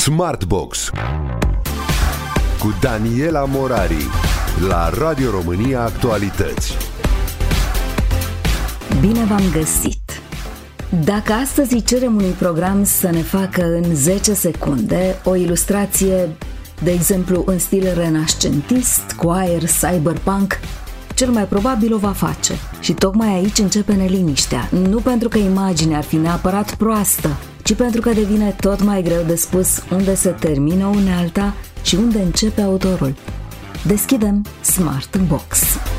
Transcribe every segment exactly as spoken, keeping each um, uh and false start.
Smartbox cu Daniela Morari la Radio România Actualități. Bine v-am găsit! Dacă astăzi îi cerem unui program să ne facă în zece secunde o ilustrație, de exemplu în stil renascentist, cu aer cyberpunk, cel mai probabil o va face. Și tocmai aici începe neliniștea. Nu pentru că imaginea ar fi neapărat proastă, ci pentru că devine tot mai greu de spus unde se termină unealta și unde începe autorul. Deschidem Smartbox.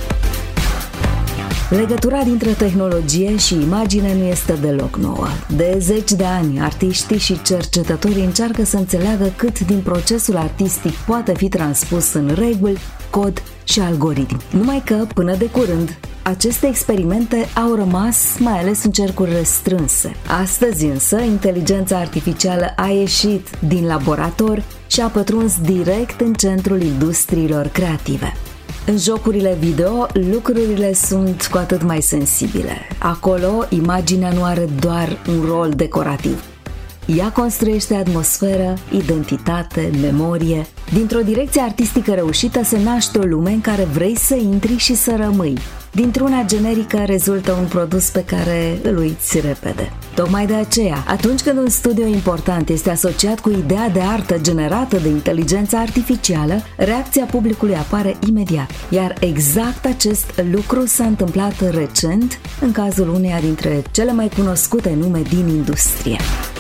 Legătura dintre tehnologie și imagine nu este deloc nouă. De zeci de ani, artiștii și cercetătorii încearcă să înțeleagă cât din procesul artistic poate fi transpus în reguli, cod și algoritmi. Numai că, până de curând, aceste experimente au rămas mai ales în cercuri restrânse. Astăzi însă, inteligența artificială a ieșit din laborator și a pătruns direct în centrul industriilor creative. În jocurile video, lucrurile sunt cu atât mai sensibile. Acolo, imaginea nu are doar un rol decorativ. Ea construiește atmosferă, identitate, memorie. Dintr-o direcție artistică reușită se naște o lume în care vrei să intri și să rămâi. Dintr-una generică rezultă un produs pe care îl uiți repede. Tocmai de aceea, atunci când un studio important este asociat cu ideea de artă generată de inteligența artificială, reacția publicului apare imediat. Iar exact acest lucru s-a întâmplat recent în cazul uneia dintre cele mai cunoscute nume din industrie.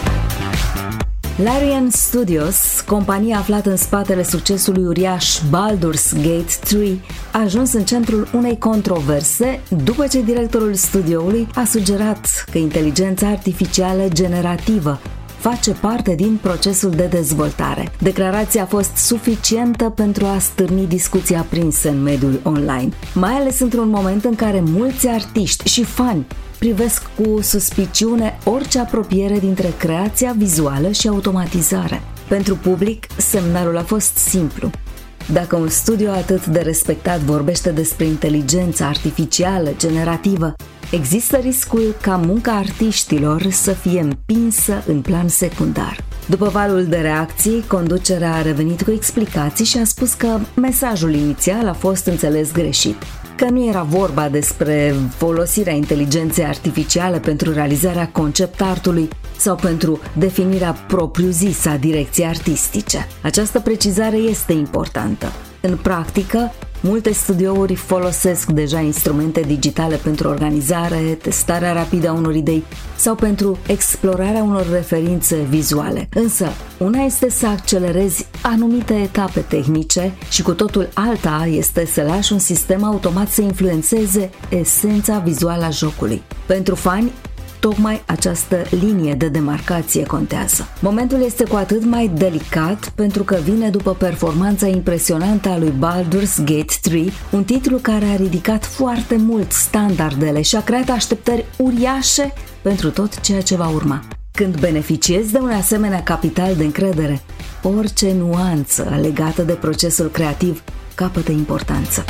Larian Studios, compania aflată în spatele succesului uriaș Baldur's Gate trei, a ajuns în centrul unei controverse după ce directorul studioului a sugerat că inteligența artificială generativă face parte din procesul de dezvoltare. Declarația a fost suficientă pentru a stârni discuții aprinse în mediul online, mai ales într-un moment în care mulți artiști și fani privesc cu suspiciune orice apropiere dintre creația vizuală și automatizare. Pentru public, semnalul a fost simplu. Dacă un studio atât de respectat vorbește despre inteligența artificială generativă, există riscul ca munca artiștilor să fie împinsă în plan secundar. După valul de reacții, conducerea a revenit cu explicații și a spus că mesajul inițial a fost înțeles greșit, că nu era vorba despre folosirea inteligenței artificiale pentru realizarea concept artului sau pentru definirea propriu-zisă a direcției artistice. Această precizare este importantă. În practică, multe studiouri folosesc deja instrumente digitale pentru organizare, testarea rapidă a unor idei sau pentru explorarea unor referințe vizuale. Însă, una este să accelerezi anumite etape tehnice și cu totul alta este să lași un sistem automat să influențeze esența vizuală a jocului. Pentru fani, tocmai această linie de demarcație contează. Momentul este cu atât mai delicat pentru că vine după performanța impresionantă a lui Baldur's Gate trei, un titlu care a ridicat foarte mult standardele și a creat așteptări uriașe pentru tot ceea ce va urma. Când beneficiezi de un asemenea capital de încredere, orice nuanță legată de procesul creativ capătă importanță.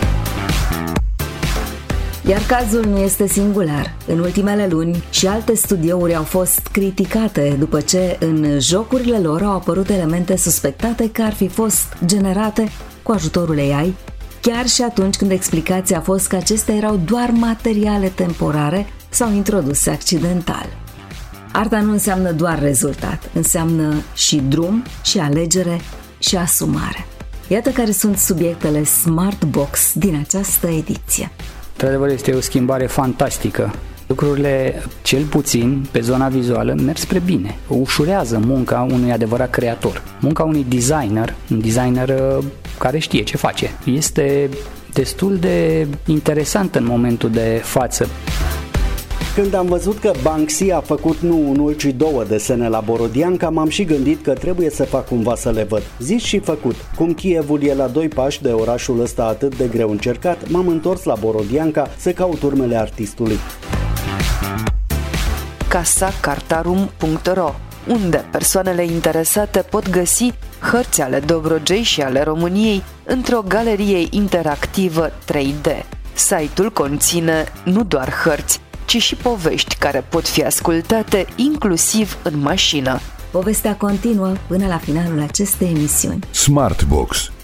Iar cazul nu este singular. În ultimele luni și alte studiouri au fost criticate după ce în jocurile lor au apărut elemente suspectate că ar fi fost generate cu ajutorul A I, chiar și atunci când explicația a fost că acestea erau doar materiale temporare sau introduse accidental. Arta nu înseamnă doar rezultat, înseamnă și drum, și alegere, și asumare. Iată care sunt subiectele Smartbox din această ediție. Într-adevăr, este o schimbare fantastică. Lucrurile, cel puțin pe zona vizuală, merg spre bine. Ușurează munca unui adevărat creator. Munca unui designer, un designer care știe ce face. Este destul de interesant în momentul de față. Când am văzut că Banksy a făcut nu unul, ci două desene la Borodianca, m-am și gândit că trebuie să fac cumva să le văd. Zis și făcut. Cum Kievul e la doi pași de orașul ăsta atât de greu încercat, m-am întors la Borodianca să caut urmele artistului. casa cartarum punct ro, unde persoanele interesate pot găsi hărți ale Dobrogei și ale României într-o galerie interactivă trei D. Site-ul conține nu doar hărți, ci și povești care pot fi ascultate inclusiv în mașină. Povestea continuă până la finalul acestei emisiuni. Smartbox.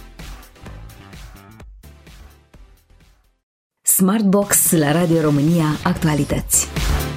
Smartbox la Radio România Actualități.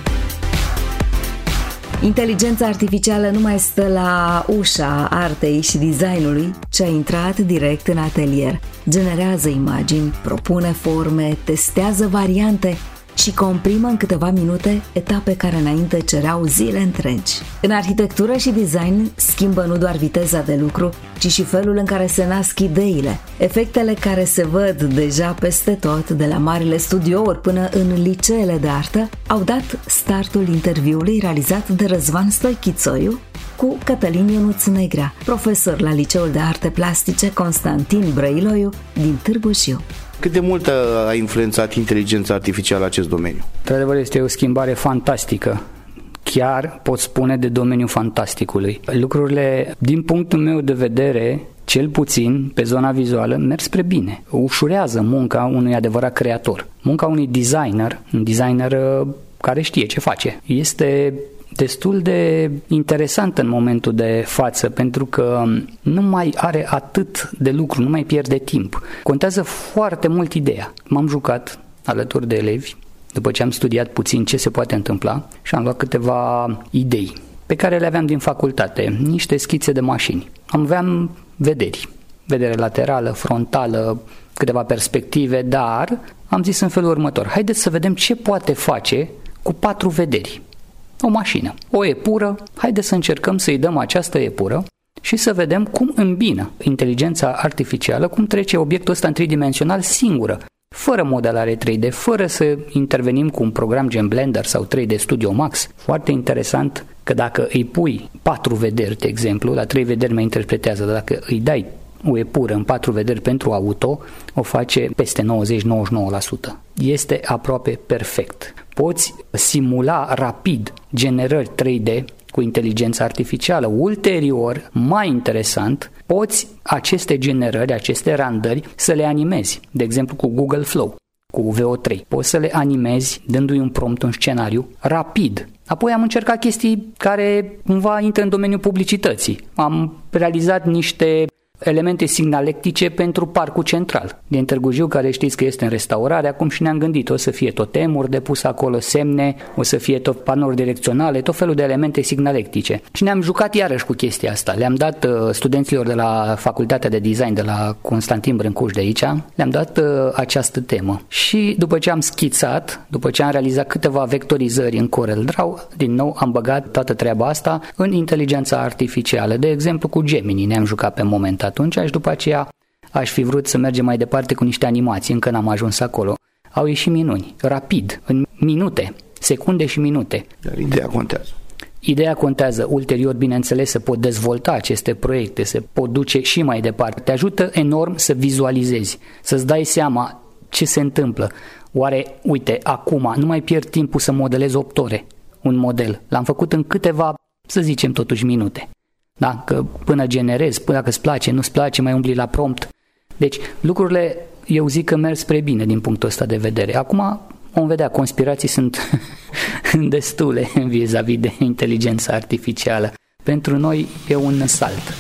Inteligența artificială nu mai stă la ușa artei și designului, ci a intrat direct în atelier. Generează imagini, propune forme, testează variante și comprimă în câteva minute etape care înainte cereau zile întregi. În arhitectură și design schimbă nu doar viteza de lucru, ci și felul în care se nasc ideile. Efectele care se văd deja peste tot, de la marile studiouri până în liceele de artă, au dat startul interviului realizat de Răzvan Stoichițoiu cu Cătălin Ionuț Negrea, profesor la Liceul de Arte Plastice Constantin Brăiloiu din Târgu Jiu. Cât de mult a influențat inteligența artificială acest domeniu? Într-adevăr, este o schimbare fantastică. Chiar pot spune de domeniul fantasticului. Lucrurile, din punctul meu de vedere, cel puțin pe zona vizuală, merg spre bine. Ușurează munca unui adevărat creator. Munca unui designer, un designer care știe ce face. Este destul de interesant în momentul de față, pentru că nu mai are atât de lucru, nu mai pierde timp. Contează foarte mult ideea. M-am jucat alături de elevi, după ce am studiat puțin ce se poate întâmpla, și am luat câteva idei pe care le aveam din facultate, niște schițe de mașini. Aveam vederi, vedere laterală, frontală, câteva perspective, dar am zis în felul următor: haideți să vedem ce poate face cu patru vederi. O mașină, o epură, haideți să încercăm să-i dăm această epură și să vedem cum îmbină inteligența artificială, cum trece obiectul ăsta în tridimensional singură, fără modelare trei D, fără să intervenim cu un program gen Blender sau trei D Studio Max. Foarte interesant că dacă îi pui patru vederi, de exemplu, la trei vederi mai interpretează, dar dacă îi dai o epură în patru vederi pentru auto, o face peste nouăzeci la nouăzeci și nouă la sută. Este aproape perfect. Poți simula rapid generări trei D cu inteligența artificială. Ulterior, mai interesant, poți aceste generări, aceste randări să le animezi, de exemplu cu Google Flow, cu V O trei. Poți să le animezi dându-i un prompt, un scenariu, rapid. Apoi am încercat chestii care cumva intră în domeniul publicității. Am realizat niște elemente signalectice pentru Parcul Central din Târgu Jiu, care știți că este în restaurare acum, și ne-am gândit, o să fie totemuri de pus acolo, semne, o să fie tot panouri direcționale, tot felul de elemente signalectice. Și ne-am jucat iarăși cu chestia asta. Le-am dat uh, studenților de la Facultatea de Design de la Constantin Brâncuș de aici, le-am dat uh, această temă. Și după ce am schițat, după ce am realizat câteva vectorizări în CorelDRAW, din nou am băgat toată treaba asta în inteligența artificială. De exemplu, cu Gemini ne-am jucat pe moment atunci și după aceea aș fi vrut să mergem mai departe cu niște animații, încă n-am ajuns acolo. Au ieșit minuni, rapid, în minute, secunde și minute. Dar ideea contează. Ideea contează. Ulterior, bineînțeles, se pot dezvolta aceste proiecte, se pot duce și mai departe. Te ajută enorm să vizualizezi, să-ți dai seama ce se întâmplă. Oare, uite, acum nu mai pierd timpul să modelez opt ore un model. L-am făcut în câteva, să zicem totuși, minute. Da? Că până generezi, până dacă îți place, nu-ți place, mai umbli la prompt. Deci lucrurile, eu zic că merg spre bine din punctul ăsta de vedere. Acum vom vedea, conspirații sunt destule vis-a-vis de inteligența artificială. Pentru noi e un salt.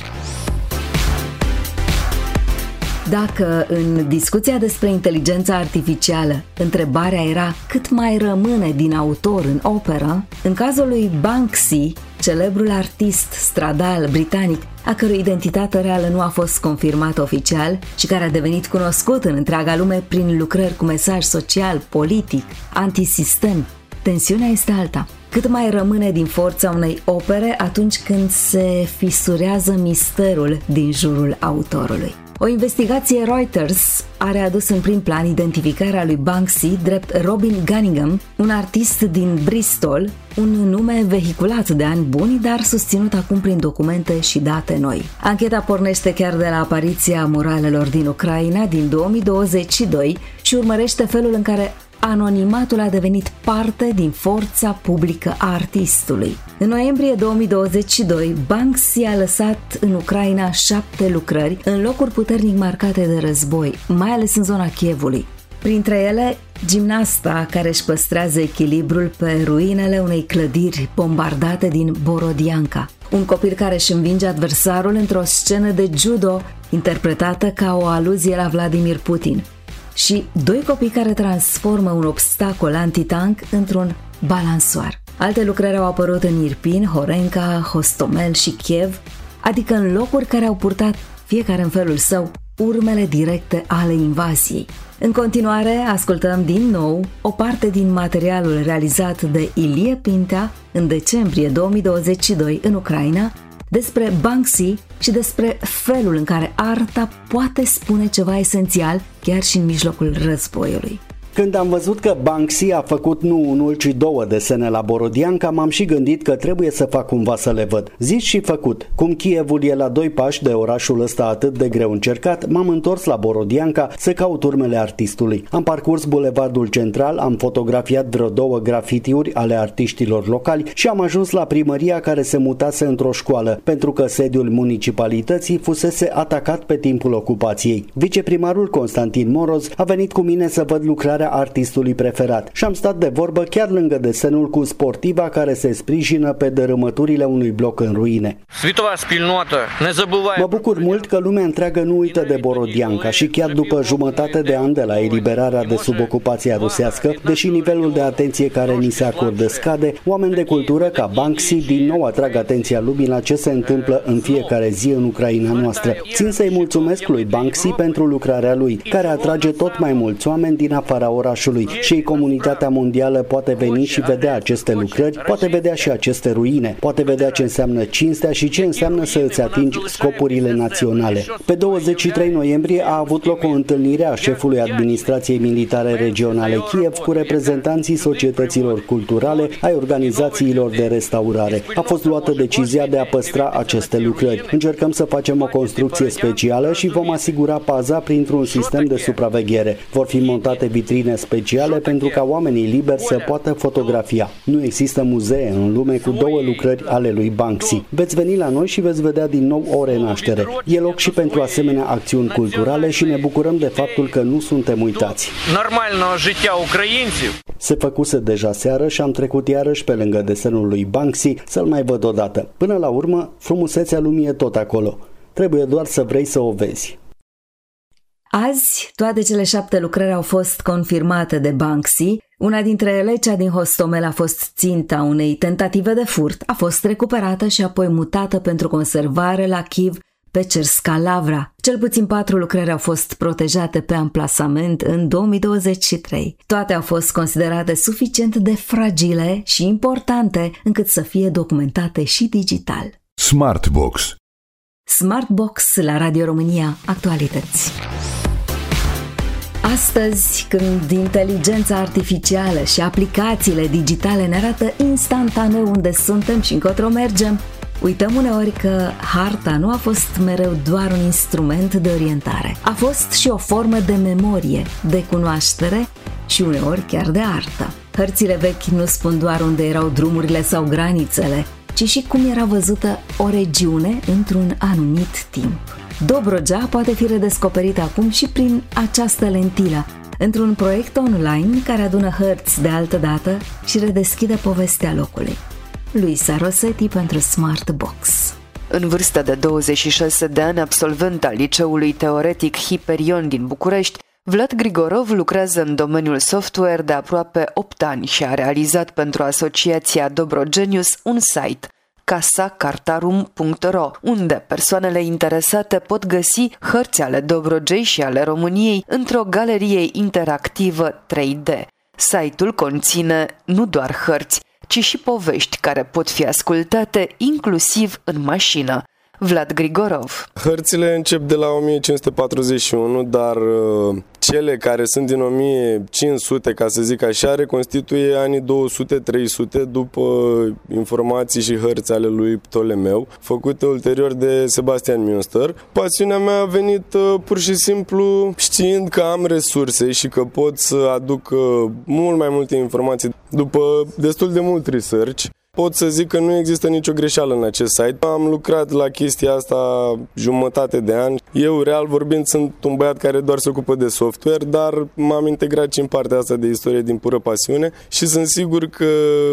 Dacă în discuția despre inteligența artificială întrebarea era cât mai rămâne din autor în operă, în cazul lui Banksy, celebrul artist stradal britanic, a cărui identitate reală nu a fost confirmată oficial și care a devenit cunoscut în întreaga lume prin lucrări cu mesaj social, politic, antisistem, tensiunea este alta. Cât mai rămâne din forța unei opere atunci când se fisurează misterul din jurul autorului. O investigație Reuters a readus în prim plan identificarea lui Banksy drept Robin Gunningham, un artist din Bristol, un nume vehiculat de ani buni, dar susținut acum prin documente și date noi. Ancheta pornește chiar de la apariția muralelor din Ucraina din două mii douăzeci și doi și urmărește felul în care anonimatul a devenit parte din forța publică a artistului. În noiembrie două mii douăzeci și doi, Banksy a lăsat în Ucraina șapte lucrări în locuri puternic marcate de război, mai ales în zona Kievului. Printre ele, gimnasta care își păstrează echilibrul pe ruinele unei clădiri bombardate din Borodianka. Un copil care își învinge adversarul într-o scenă de judo interpretată ca o aluzie la Vladimir Putin. Și doi copii care transformă un obstacol antitank într-un balansoar. Alte lucrări au apărut în Irpin, Horenka, Hostomel și Kiev, adică în locuri care au purtat, fiecare în felul său, urmele directe ale invaziei. În continuare, ascultăm din nou o parte din materialul realizat de Ilie Pintea în decembrie două mii douăzeci și doi în Ucraina despre Banksy și despre felul în care arta poate spune ceva esențial chiar și în mijlocul războiului. Când am văzut că Banksy a făcut nu unul, ci două desene la Borodianka, m-am și gândit că trebuie să fac cumva să le văd. Zis și făcut. Cum Kievul e la doi pași de orașul ăsta atât de greu încercat, m-am întors la Borodianka să caut urmele artistului. Am parcurs bulevardul central, am fotografiat vreo două grafitiuri ale artiștilor locali și am ajuns la primăria care se mutase într-o școală, pentru că sediul municipalității fusese atacat pe timpul ocupației. Viceprimarul Constantin Moroz a venit cu mine să văd lucrarea artistului preferat și am stat de vorbă chiar lângă desenul cu sportiva care se sprijină pe dărâmăturile unui bloc în ruine. Mă bucur mult că lumea întreagă nu uită de Borodianka și chiar după jumătate de ani de la eliberarea de sub ocupația rusească, deși nivelul de atenție care ni se acordă scade, oameni de cultură ca Banksy din nou atrag atenția lumii la ce se întâmplă în fiecare zi în Ucraina noastră. Țin să-i mulțumesc lui Banksy pentru lucrarea lui, care atrage tot mai mulți oameni din afara orașului și comunitatea mondială poate veni și vedea aceste lucrări, poate vedea și aceste ruine, poate vedea ce înseamnă cinstea și ce înseamnă să îți atingi scopurile naționale. Pe douăzeci și trei noiembrie a avut loc o întâlnire a șefului Administrației Militare Regionale Kiev cu reprezentanții societăților culturale, ai organizațiilor de restaurare. A fost luată decizia de a păstra aceste lucrări. Încercăm să facem o construcție specială și vom asigura paza printr-un sistem de supraveghere. Vor fi montate vitrine speciale pentru ca oamenii liberi să poată fotografia. Nu există muzee în lume cu două lucrări ale lui Banksy. Veți veni la noi și veți vedea din nou o renaștere. E loc și pentru asemenea acțiuni culturale și ne bucurăm de faptul că nu suntem uitați. Se făcuse deja seară și am trecut iarăși pe lângă desenul lui Banksy să-l mai văd odată. Până la urmă, frumusețea lumii e tot acolo. Trebuie doar să vrei să o vezi. Azi, toate cele șapte lucrări au fost confirmate de Banksy. Una dintre ele, cea din Hostomel, a fost ținta unei tentative de furt, a fost recuperată și apoi mutată pentru conservare la Kiev Pecerska Lavra. Cel puțin patru lucrări au fost protejate pe amplasament în două mii douăzeci și trei. Toate au fost considerate suficient de fragile și importante încât să fie documentate și digital. Smartbox. Smartbox la Radio România Actualități. Astăzi, când inteligența artificială și aplicațiile digitale ne arată instantaneu unde suntem și încotro mergem, uităm uneori că harta nu a fost mereu doar un instrument de orientare. A fost și o formă de memorie, de cunoaștere și uneori chiar de artă. Hărțile vechi nu spun doar unde erau drumurile sau granițele, ci și cum era văzută o regiune într-un anumit timp. Dobrogea poate fi redescoperită acum și prin această lentilă, într-un proiect online care adună hărți de altă dată și redeschide povestea locului. Luisa Rosetti pentru Smartbox. În vârstă de douăzeci și șase de ani, absolvent al Liceului Teoretic Hiperion din București, Vlad Grigorov lucrează în domeniul software de aproape opt ani și a realizat pentru Asociația Dobrogenius un site, casa cartarum punct ro, unde persoanele interesate pot găsi hărți ale Dobrogei și ale României într-o galerie interactivă trei D. Site-ul conține nu doar hărți, ci și povești care pot fi ascultate inclusiv în mașină. Vlad Grigorov. Hărțile încep de la o mie cinci sute patruzeci și unu, dar uh, cele care sunt din o mie cinci sute, ca să zic așa, reconstituie anii două sute trei sute după informații și hărți ale lui Ptolemeu, făcute ulterior de Sebastian Münster. Pasiunea mea a venit uh, pur și simplu știind că am resurse și că pot să aduc uh, mult mai multe informații după destul de mult research. pot să zic că nu există nicio greșeală în acest site. Am lucrat la chestia asta jumătate de ani. Eu, real vorbind, sunt un băiat care doar se ocupă de software, dar m-am integrat și în partea asta de istorie din pură pasiune și sunt sigur că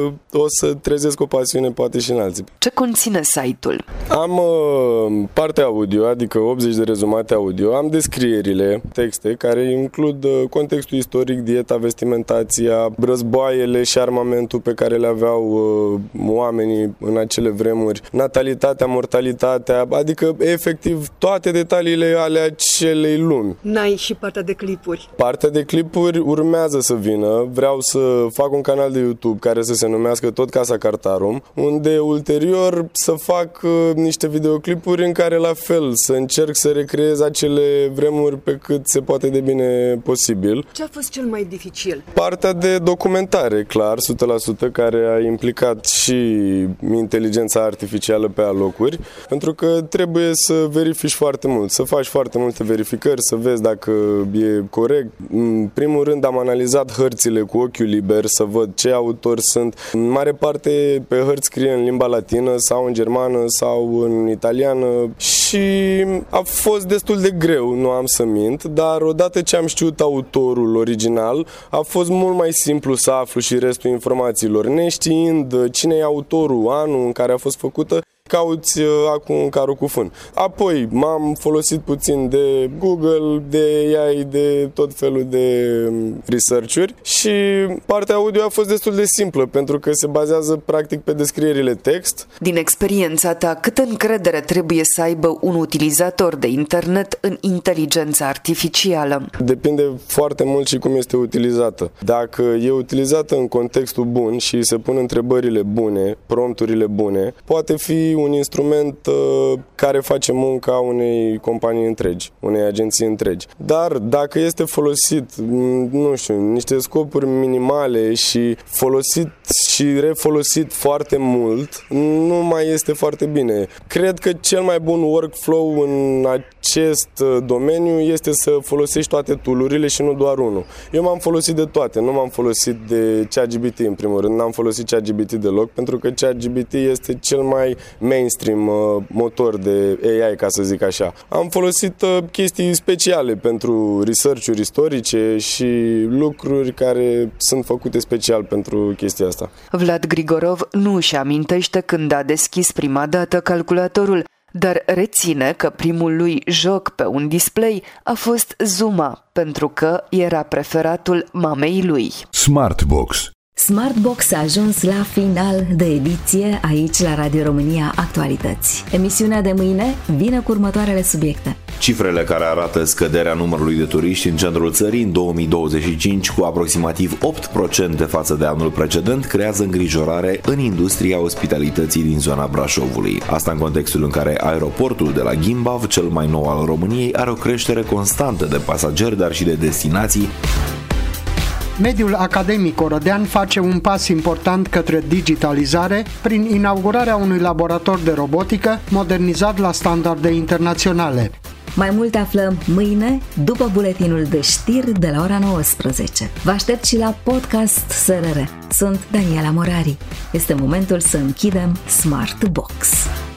o să trezesc o pasiune poate și în alții. Ce conține site-ul? Am uh, partea audio, adică optzeci de rezumate audio, am descrierile, texte care includ uh, contextul istoric, dieta, vestimentația, războaiele și armamentul pe care le aveau uh, oamenii în acele vremuri, natalitatea, mortalitatea, adică efectiv toate detaliile ale acelei lumi. N-ai și partea de clipuri? Partea de clipuri urmează să vină. Vreau să fac un canal de YouTube care să se numească tot Casa Cartarum, unde ulterior să fac uh, niște videoclipuri în care la fel să încerc să recreez acele vremuri pe cât se poate de bine posibil. Ce a fost cel mai dificil? Partea de documentare, clar, o sută la sută, care a implicat și inteligența artificială pe alocuri, pentru că trebuie să verifici foarte mult, să faci foarte multe verificări, să vezi dacă e corect. În primul rând am analizat hărțile cu ochiul liber, să văd ce autori sunt. În mare parte pe hărți scrie în limba latină sau în germană sau în italiană și a fost destul de greu, nu am să mint, dar odată ce am știut autorul original, a fost mult mai simplu să aflu și restul informațiilor. Neștiind cine e autorul, anul în care a fost făcută, cauți uh, acum carul cu fân. Apoi m-am folosit puțin de Google, de A I, de tot felul de research-uri și partea audio a fost destul de simplă pentru că se bazează practic pe descrierile text. Din experiența ta, câtă încredere trebuie să aibă un utilizator de internet în inteligența artificială? Depinde foarte mult și cum este utilizată. Dacă e utilizată în contextul bun și se pun întrebările bune, prompturile bune, poate fi un instrument uh, care face munca unei companii întregi, unei agenții întregi. Dar dacă este folosit, nu știu, niște scopuri minimale și folosit și refolosit foarte mult, nu mai este foarte bine. Cred că cel mai bun workflow în acest domeniu este să folosești toate tool-urile și nu doar unul. Eu m-am folosit de toate, nu m-am folosit de ChatGPT în primul rând, n-am folosit ChatGPT deloc, pentru că ChatGPT este cel mai mainstream uh, motor de A I, ca să zic așa. Am folosit uh, chestii speciale pentru research-uri istorice și lucruri care sunt făcute special pentru chestia asta. Vlad Grigorov nu își amintește când a deschis prima dată calculatorul, dar reține că primul lui joc pe un display a fost Zuma, pentru că era preferatul mamei lui. Smartbox. Smartbox a ajuns la final de ediție aici la Radio România Actualități. Emisiunea de mâine vine cu următoarele subiecte. Cifrele care arată scăderea numărului de turiști în centrul țării în două mii douăzeci și cinci cu aproximativ opt la sută față de anul precedent creează îngrijorare în industria ospitalității din zona Brașovului. Asta în contextul în care aeroportul de la Gimbav, cel mai nou al României, are o creștere constantă de pasageri, dar și de destinații. Mediul academic orodean face un pas important către digitalizare prin inaugurarea unui laborator de robotică modernizat la standarde internaționale. Mai multe aflăm mâine, după buletinul de știri de la ora nouăsprezece. Vă aștept și la podcast S R R. Sunt Daniela Morari. Este momentul să închidem Smartbox.